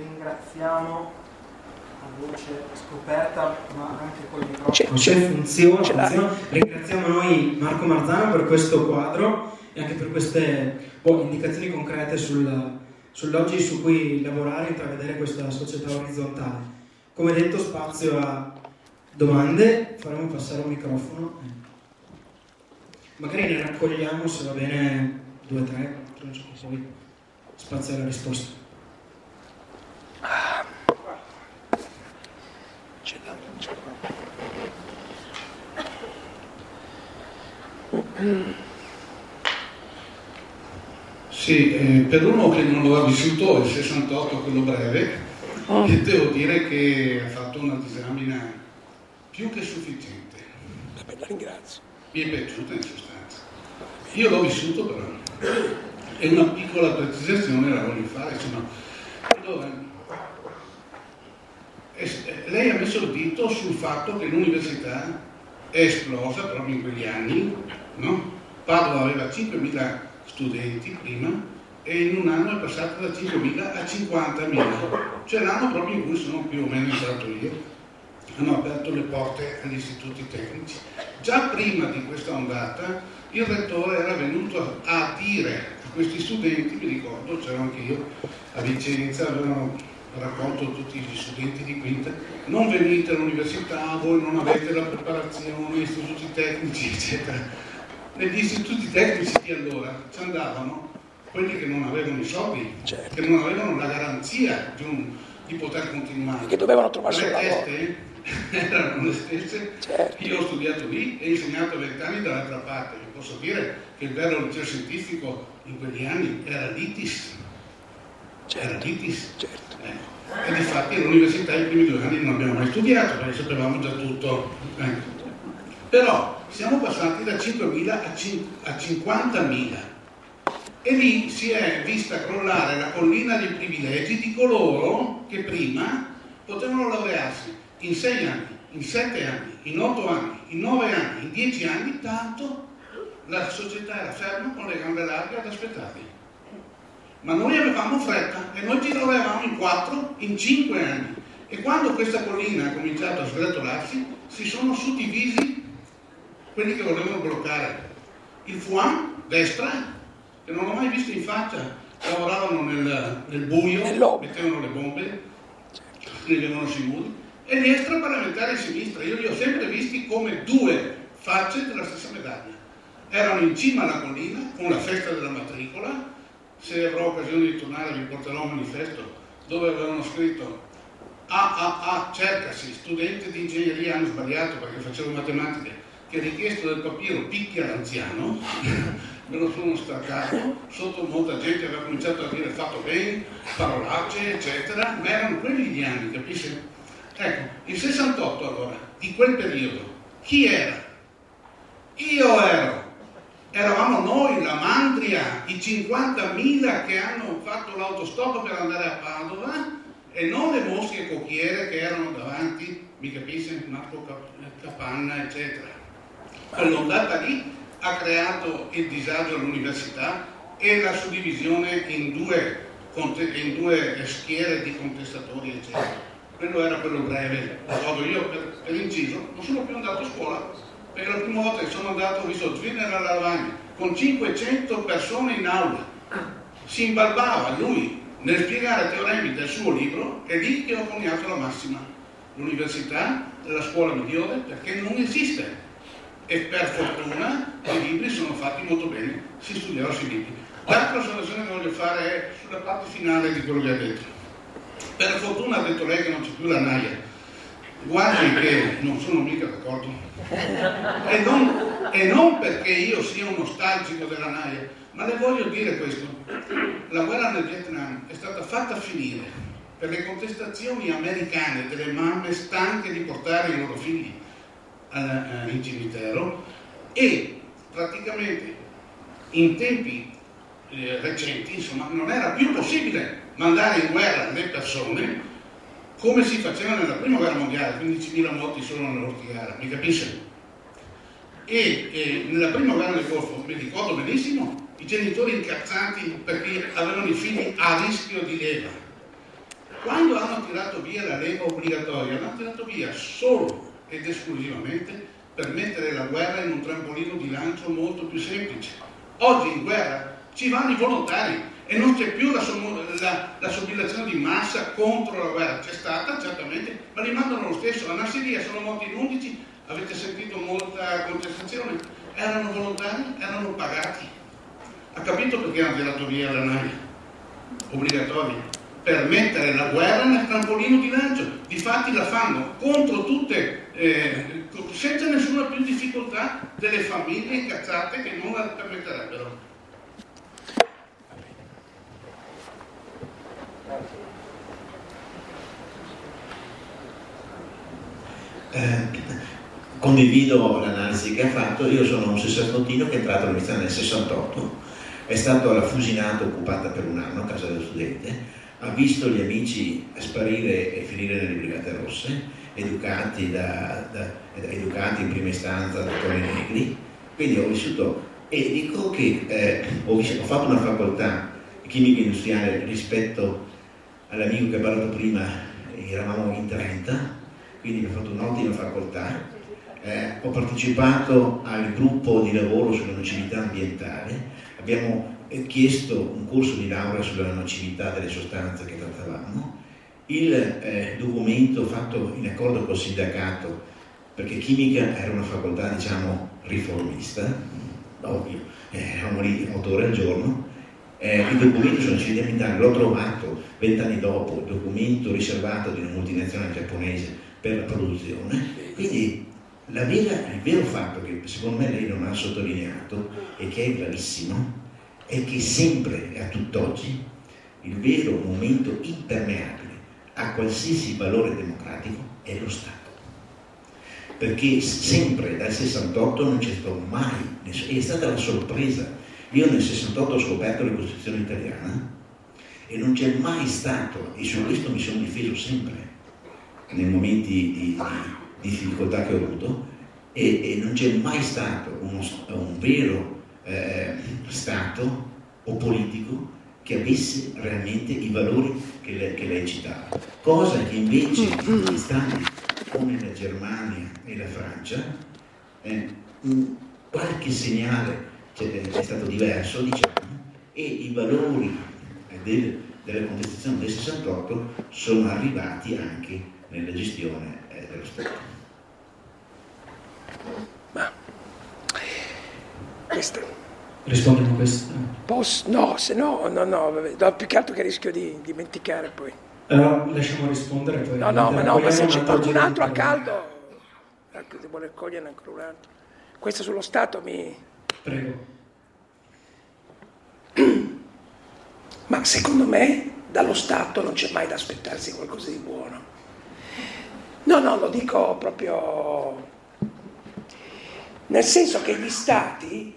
ringraziamo a voce scoperta, ma anche con il microfono. Funziona. Ringraziamo noi Marco Marzano per questo quadro e anche per queste indicazioni concrete sull'oggi su cui lavorare e intravedere questa società orizzontale. Come detto, spazio a domande, faremo passare un microfono. Magari ne raccogliamo, se va bene, 2 o 3, poi spazio alla risposta. Sì, per uno che non lo ha vissuto il 68, quello breve, devo dire che ha fatto una disamina più che sufficiente. La ringrazio. Mi è piaciuta in sostanza. Io l'ho vissuto però, e una piccola precisazione la voglio fare. Allora, lei ha messo il dito sul fatto che l'università è esplosa proprio in quegli anni, no? Padova aveva 5.000 studenti prima e in un anno è passato da 5.000 a 50.000, cioè l'anno proprio in cui sono più o meno entrato io. Hanno aperto le porte agli istituti tecnici. Già prima di questa ondata il rettore era venuto a dire a questi studenti, mi ricordo, c'ero anche io a Vicenza, avevano raccolto tutti gli studenti di quinta, non venite all'università, voi non avete la preparazione, istituti tecnici, eccetera. Negli istituti tecnici di allora ci andavano quelli che non avevano i soldi, certo, che non avevano la garanzia di poter continuare. Che dovevano trovarsi un lavoro. Erano le stesse. Certo. Io ho studiato lì e insegnato 20 anni dall'altra parte. Vi posso dire che il vero liceo scientifico in quegli anni era l'ITIS. Certo. Era l'ITIS. Certo. E difatti all'università i primi 2 anni non abbiamo mai studiato perché sapevamo già tutto. Però siamo passati da 5.000 a 50.000 e lì si è vista crollare la collina dei privilegi di coloro che prima potevano laurearsi in 6 anni, in 7 anni, in 8 anni, in 9 anni, in 10 anni, tanto la società era ferma con le gambe larghe ad aspettarli. Ma noi avevamo fretta e noi ci laureavamo in 4, in 5 anni. E quando questa collina ha cominciato a sgretolarsi, si sono suddivisi quelli che volevano bloccare. Il FUAM, destra, che non l'ho mai visto in faccia, lavoravano nel buio, mettevano le bombe, scrivevano sui muri, e gli extraparlamentari a sinistra, io li ho sempre visti come 2 facce della stessa medaglia. Erano in cima alla collina, con la festa della matricola. Se avrò occasione di tornare vi porterò un manifesto dove avevano scritto cercasi, studente di ingegneria, hanno sbagliato perché facevo matematica, che richiesto del papiro picchia l'anziano, me lo sono staccato, sotto molta gente aveva cominciato a dire fatto bene, parolacce, eccetera, ma erano quelli gli anni, capisci? Ecco, il 68 allora, di quel periodo, chi era? Io ero. Eravamo noi, la Mandria, i 50.000 che hanno fatto l'autostop per andare a Padova e non le mosche cocchiere che erano davanti, mi capisce, Marco Capanna, eccetera. Quell'ondata lì ha creato il disagio all'università e la suddivisione in due schiere di contestatori, eccetera. Quello era quello breve. Io per inciso non sono più andato a scuola. Perché la prima volta che sono andato ho visto Zwirner alla Lavagna con 500 persone in aula. Si imbalbava lui nel spiegare teoremi del suo libro, è lì che ho coniato la massima. L'università è la scuola migliore perché non esiste. E per fortuna i libri sono fatti molto bene, si studiava sui libri. L'altra osservazione che voglio fare è sulla parte finale di quello che ha detto. Per fortuna ha detto lei che non c'è più la naia. Guardi che non sono mica d'accordo e non perché io sia un nostalgico della naia, ma le voglio dire questo: la guerra nel Vietnam è stata fatta finire per le contestazioni americane delle mamme stanche di portare i loro figli in cimitero e praticamente in tempi recenti, insomma, non era più possibile mandare in guerra le persone come si faceva nella prima guerra mondiale, 15.000 morti solo nell'Ortigara, mi capisce? E nella prima guerra del Golfo, mi ricordo benissimo, i genitori incazzati perché avevano i figli a rischio di leva. Quando hanno tirato via la leva obbligatoria, l'hanno tirato via solo ed esclusivamente per mettere la guerra in un trampolino di lancio molto più semplice. Oggi in guerra ci vanno i volontari e non c'è più la somministrazione di massa contro la guerra. C'è stata, certamente, ma li mandano lo stesso. A Nassiriya sono morti in 11, avete sentito molta contestazione. Erano volontari, erano pagati. Ha capito perché hanno tirato via la naia obbligatoria? Per mettere la guerra nel trampolino di lancio. Difatti la fanno contro tutte, senza nessuna più difficoltà delle famiglie incazzate che non la permetterebbero. Condivido l'analisi che ha fatto. Io sono un sessantottino che è entrato all'università nel 68, è stato alla Fusinata occupata per un anno, casa dello studente, ha visto gli amici sparire e finire nelle Brigate Rosse, educati in prima istanza da dottori Negri, quindi ho vissuto, e dico che ho fatto una facoltà di chimica industriale rispetto all'amico che ha parlato prima, eravamo in 30, quindi ho fatto un'ottima facoltà. Ho partecipato al gruppo di lavoro sulla nocività ambientale, abbiamo chiesto un corso di laurea sulla nocività delle sostanze che trattavamo, il documento fatto in accordo col sindacato, perché chimica era una facoltà diciamo riformista, ovvio, eravamo lì 8 ore al giorno, il documento sulla nocività ambientale l'ho trovato 20 anni dopo, il documento riservato di una multinazionale giapponese per la produzione, quindi il vero fatto che secondo me lei non ha sottolineato e che è gravissimo è che sempre e a tutt'oggi il vero momento impermeabile a qualsiasi valore democratico è lo Stato, perché sempre dal 68 non c'è stato mai, è stata la sorpresa. Io nel 68 ho scoperto la Costituzione italiana e non c'è mai stato, e su questo mi sono difeso sempre nei momenti di difficoltà che ho avuto, e non c'è mai stato un vero Stato o politico che avesse realmente i valori che lei citava, cosa che invece in stati come la Germania e la Francia qualche segnale è stato diverso, diciamo, e i valori della contestazione del 68 sono arrivati anche nella gestione dello Stato. Ma questo Rispondiamo a questo? no, se no, più che altro che rischio di dimenticare poi. Lasciamo rispondere poi. Ma se c'è qualcun altro a caldo, se vuole cogliere ancora un altro. Questo sullo Stato mi... Prego. Ma secondo me dallo Stato non c'è mai da aspettarsi qualcosa di buono. No, lo dico proprio nel senso che gli Stati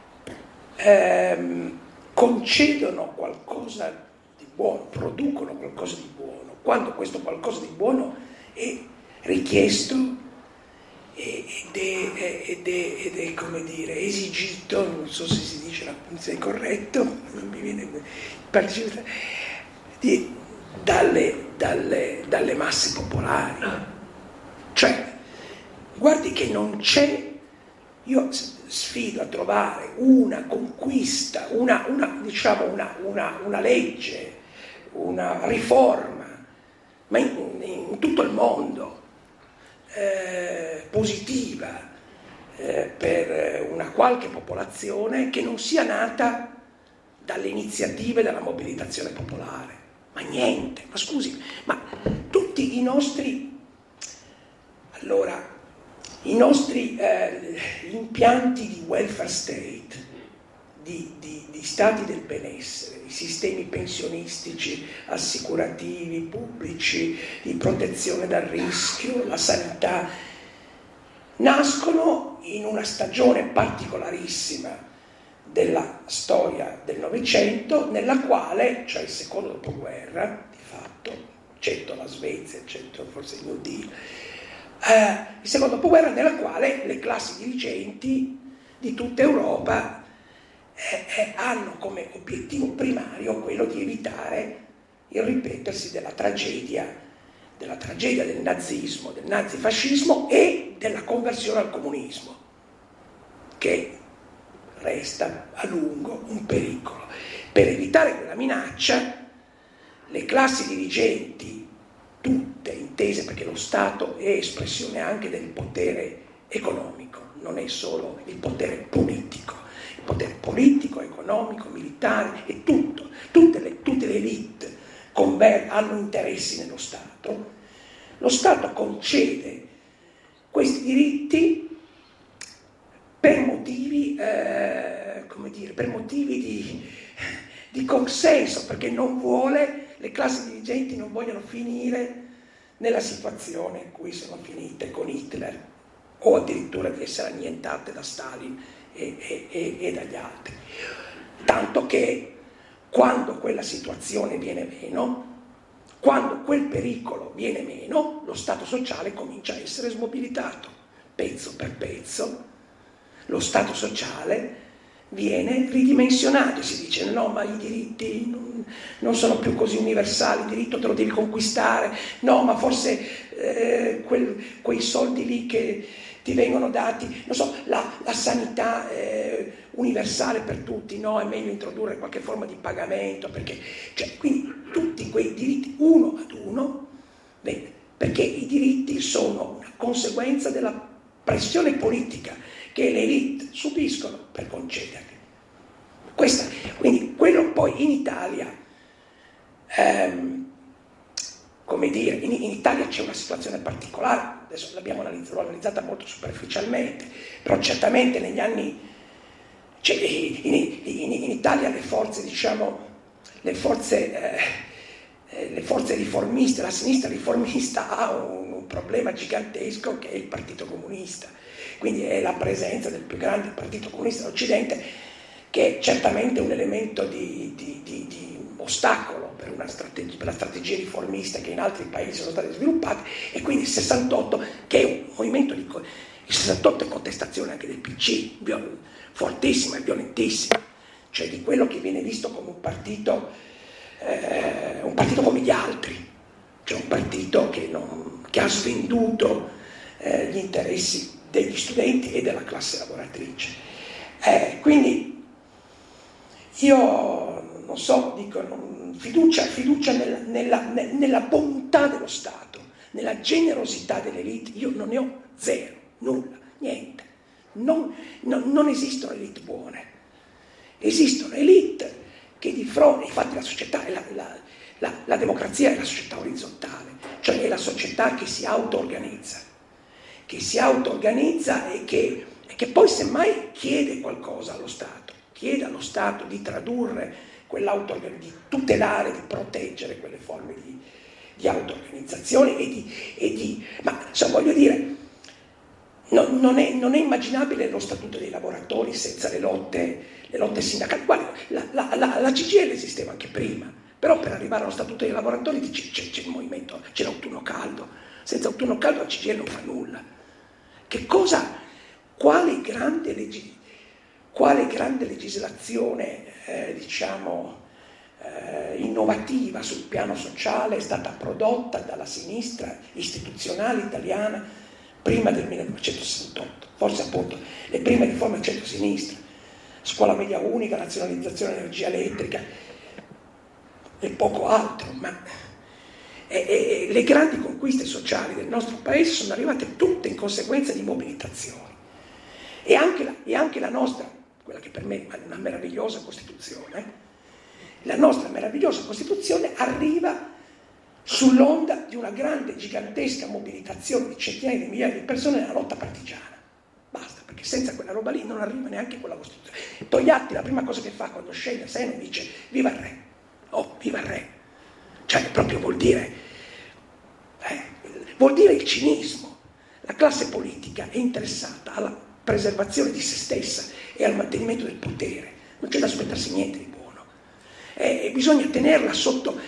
concedono qualcosa di buono, producono qualcosa di buono, quando questo qualcosa di buono è richiesto ed è come dire, esigito, non so se si dice la punzione corretto, non mi viene dalle masse popolari. Cioè, guardi che non c'è, io sfido a trovare una conquista, una legge, una riforma, ma in tutto il mondo, positiva per una qualche popolazione che non sia nata dalle iniziative della mobilitazione popolare. Ma niente, ma scusi, ma tutti i nostri impianti di welfare state, di stati del benessere, i sistemi pensionistici, assicurativi, pubblici, di protezione dal rischio, la sanità, nascono in una stagione particolarissima della storia del Novecento, nella quale, cioè il secondo dopoguerra, di fatto, eccetto la Svezia, eccetto forse il New Deal, il secondo dopoguerra nella quale le classi dirigenti di tutta Europa hanno come obiettivo primario quello di evitare il ripetersi della tragedia del nazismo, del nazifascismo e della conversione al comunismo, che resta a lungo un pericolo. Per evitare quella minaccia, le classi dirigenti, tutte intese, perché lo Stato è espressione anche del potere economico, non è solo il potere politico, economico, militare e tutto, tutte le elite hanno interessi nello Stato. Lo Stato concede questi diritti per motivi, di consenso, perché non vuole, le classi dirigenti non vogliono finire nella situazione in cui sono finite con Hitler, o addirittura di essere annientate da Stalin e dagli altri. Tanto che quando quella situazione viene meno, quando quel pericolo viene meno, lo Stato sociale comincia a essere smobilitato, pezzo per pezzo. Lo Stato sociale viene ridimensionato, si dice no, ma i diritti non sono più così universali, il diritto te lo devi conquistare, no, ma forse quei soldi lì che ti vengono dati, non so, la sanità universale per tutti, no, è meglio introdurre qualche forma di pagamento, perché, cioè, quindi tutti quei diritti uno ad uno, perché i diritti sono una conseguenza della pressione politica che le elite subiscono per concederli. Quindi quello poi in Italia, come dire, in Italia c'è una situazione particolare, adesso l'ho analizzata molto superficialmente, però certamente negli anni, in Italia le forze riformiste, la sinistra riformista ha un problema gigantesco che è il Partito Comunista. Quindi è la presenza del più grande partito comunista d'Occidente, che è certamente un elemento di ostacolo per la strategia riformista che in altri paesi sono state sviluppate, e quindi il 68, che è un movimento il 68 è contestazione anche del PC, fortissima e violentissima, cioè di quello che viene visto come un partito come gli altri, cioè un partito che ha svenduto gli interessi degli studenti e della classe lavoratrice. Quindi io non so, dico, fiducia nella bontà dello Stato, nella generosità delle elite, io non ne ho zero, nulla, niente. Non esistono elite buone, esistono elite che di fronte, infatti la società, la democrazia è la società orizzontale, cioè è la società che si auto-organizza e che poi semmai chiede qualcosa allo Stato, chiede allo Stato di tradurre di tutelare, di proteggere quelle forme di auto-organizzazione ma insomma, voglio dire, non è immaginabile lo statuto dei lavoratori senza le lotte sindacali. Guarda, la CGIL esisteva anche prima, però per arrivare allo statuto dei lavoratori c'è il movimento, c'è l'autunno caldo. Senza autunno caldo la CGIL non fa nulla. Quale grande legislazione innovativa sul piano sociale è stata prodotta dalla sinistra istituzionale italiana prima del 1968, forse appunto le prime riforme del centro-sinistra, scuola media unica, nazionalizzazione dell'energia elettrica e poco altro, ma le grandi conquiste sociali del nostro paese sono arrivate tutte in conseguenza di mobilitazioni, e anche la nostra, quella che per me è una meravigliosa Costituzione, la nostra meravigliosa Costituzione arriva sull'onda di una grande, gigantesca mobilitazione di centinaia di migliaia di persone nella lotta partigiana. Basta, perché senza quella roba lì non arriva neanche quella Costituzione. Togliatti la prima cosa che fa quando scende a Seno dice viva il re, oh viva il re, cioè proprio vuol dire il cinismo. La classe politica è interessata alla preservazione di se stessa e al mantenimento del potere, non c'è da aspettarsi niente di buono, bisogna tenerla sotto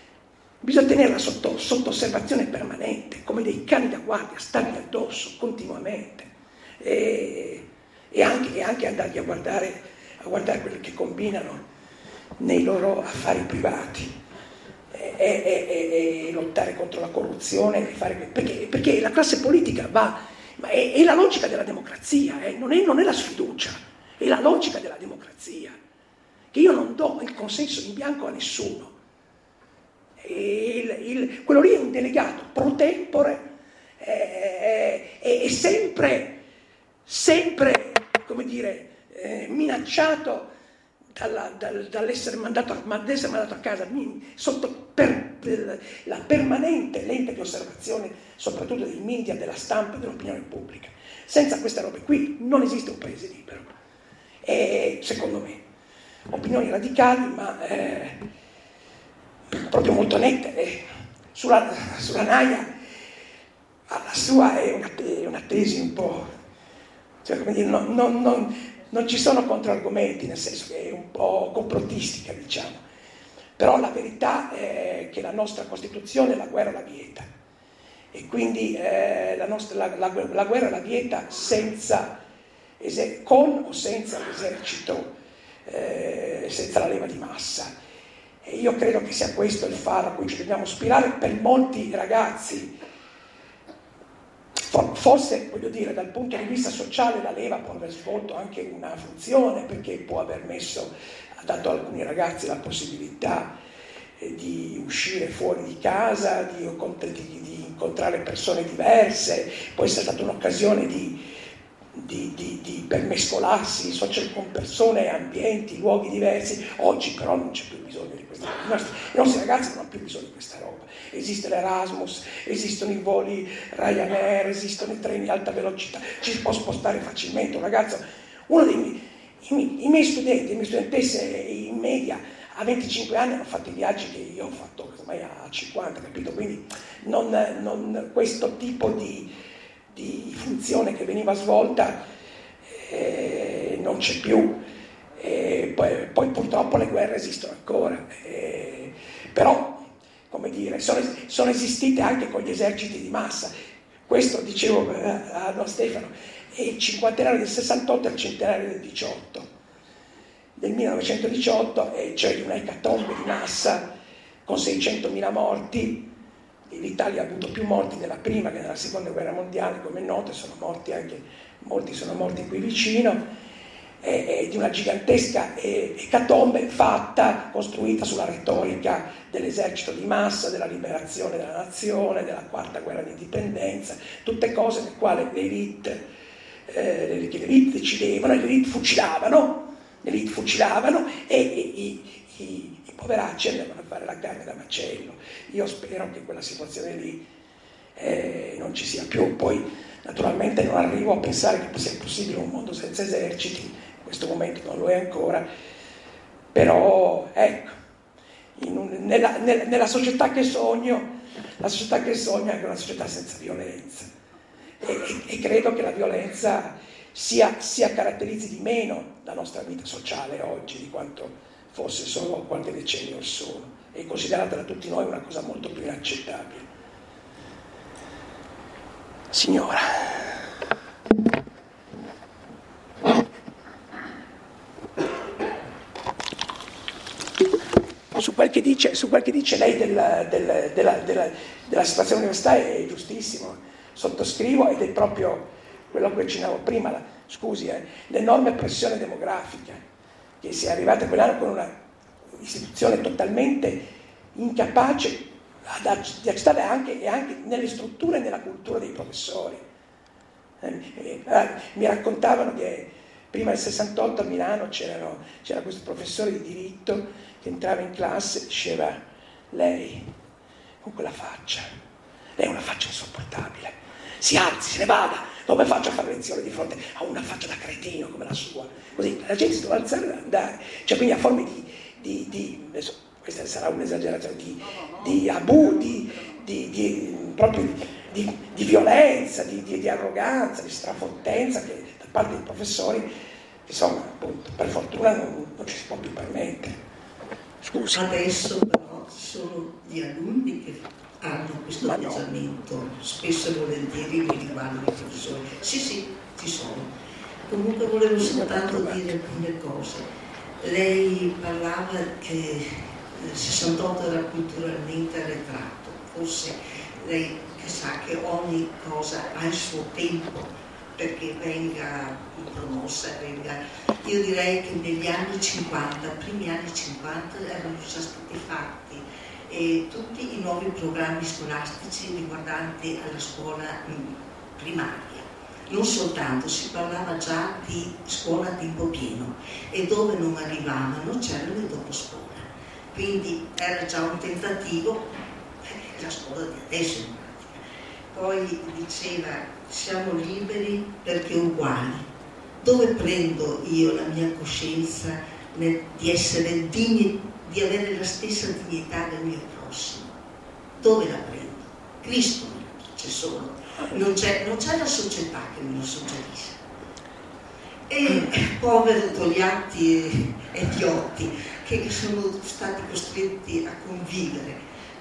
osservazione permanente, come dei cani da guardia, stargli addosso continuamente, e anche andargli a guardare quello che combinano nei loro affari privati. e lottare contro la corruzione, perché la classe politica è la logica della democrazia, non è la sfiducia, è la logica della democrazia, che io non do il consenso in bianco a nessuno. Quello lì è un delegato pro tempore, è sempre come dire, minacciato dall'essere mandato a casa sotto la permanente lente di osservazione, soprattutto dei media, della stampa e dell'opinione pubblica. Senza queste robe qui non esiste un paese libero. E secondo me, opinioni radicali, ma proprio molto nette. Sulla Naia, la sua è una tesi un po', cioè, come dire, non ci sono controargomenti, nel senso che è un po' complottistica, diciamo. Però la verità è che la nostra Costituzione la guerra la vieta. E quindi la guerra la vieta con o senza l'esercito, senza la leva di massa. E io credo che sia questo il faro a cui ci dobbiamo ispirare per molti ragazzi. Forse, voglio dire, dal punto di vista sociale la leva può aver svolto anche una funzione, perché può aver ha dato a alcuni ragazzi la possibilità di uscire fuori di casa, di incontrare persone diverse, può essere stata un'occasione per mescolarsi con persone, ambienti, luoghi diversi. Oggi però non c'è più bisogno di questa roba. I nostri ragazzi non hanno più bisogno di questa roba. Esiste l'Erasmus, esistono i voli Ryanair, esistono i treni a alta velocità, ci si può spostare facilmente. Un ragazzo, i miei studenti, le mie studentesse in media a 25 anni hanno fatto i viaggi che io ho fatto ormai a 50, capito? Quindi questo tipo di funzione che veniva svolta non c'è più. Poi purtroppo le guerre esistono ancora, però, come dire, sono esistite anche con gli eserciti di massa. Questo dicevo a Stefano, è il cinquantenario del 68 e il centenario del 18. Del 1918, cioè di un'ecatombe di massa con 600.000 morti. L'Italia ha avuto più morti nella prima che nella seconda guerra mondiale, come è noto, molti sono morti qui vicino, di una gigantesca ecatombe costruita sulla retorica dell'esercito di massa, della liberazione della nazione, della quarta guerra d'indipendenza, tutte cose nelle quali le elite decidevano, le elite fucilavano e i poveracci andavano a fare la carne da macello. Io spero che quella situazione lì non ci sia più. Poi naturalmente non arrivo a pensare che sia possibile un mondo senza eserciti, in questo momento non lo è ancora, però ecco, nella società che sogno, la società che sogno è una società senza violenza, e credo che la violenza caratterizzi di meno la nostra vita sociale oggi di quanto fosse solo qualche decennio or sono, è considerata da tutti noi una cosa molto più inaccettabile. Signora. Su quel che dice lei della situazione universitaria è giustissimo, sottoscrivo, ed è proprio quello che accennavo prima, l'enorme pressione demografica, che si è arrivata quell'anno con una istituzione totalmente incapace di accettare anche nelle strutture e nella cultura dei professori. Mi raccontavano che prima del 68 a Milano c'era questo professore di diritto che entrava in classe e diceva: lei con quella faccia, lei è una faccia insopportabile, si alzi, se ne vada, come faccio a fare lezione di fronte a una faccia da cretino come la sua? Così la gente si deve alzare e andare, cioè quindi a forme adesso, questa sarà un'esagerazione, di abuso, proprio di violenza, di arroganza, di strafottenza che da parte dei professori, insomma, appunto, per fortuna non ci si può più permettere. Scusi. Adesso però ci sono gli alunni che hanno questo atteggiamento, spesso e volentieri mi riguardano i professori. Sì, ci sono. Comunque volevo soltanto dire alcune cose. Lei parlava che il 68 era culturalmente forse lei che sa che ogni cosa ha il suo tempo perché venga promossa, io direi che negli anni 50, primi anni 50, erano già stati fatti tutti i nuovi programmi scolastici riguardanti alla scuola primaria. Non soltanto, si parlava già di scuola a tempo pieno e dove non arrivavano c'erano le dopo scuola. Quindi era già un tentativo, la scuola di adesso in pratica. Poi diceva, siamo liberi perché uguali. Dove prendo io la mia coscienza di essere digni, di avere la stessa dignità del mio prossimo? Dove la prendo? Cristo me la dice solo. Non c'è la società che me lo suggerisce. E poveri Togliatti e Diotti che sono stati costretti a convivere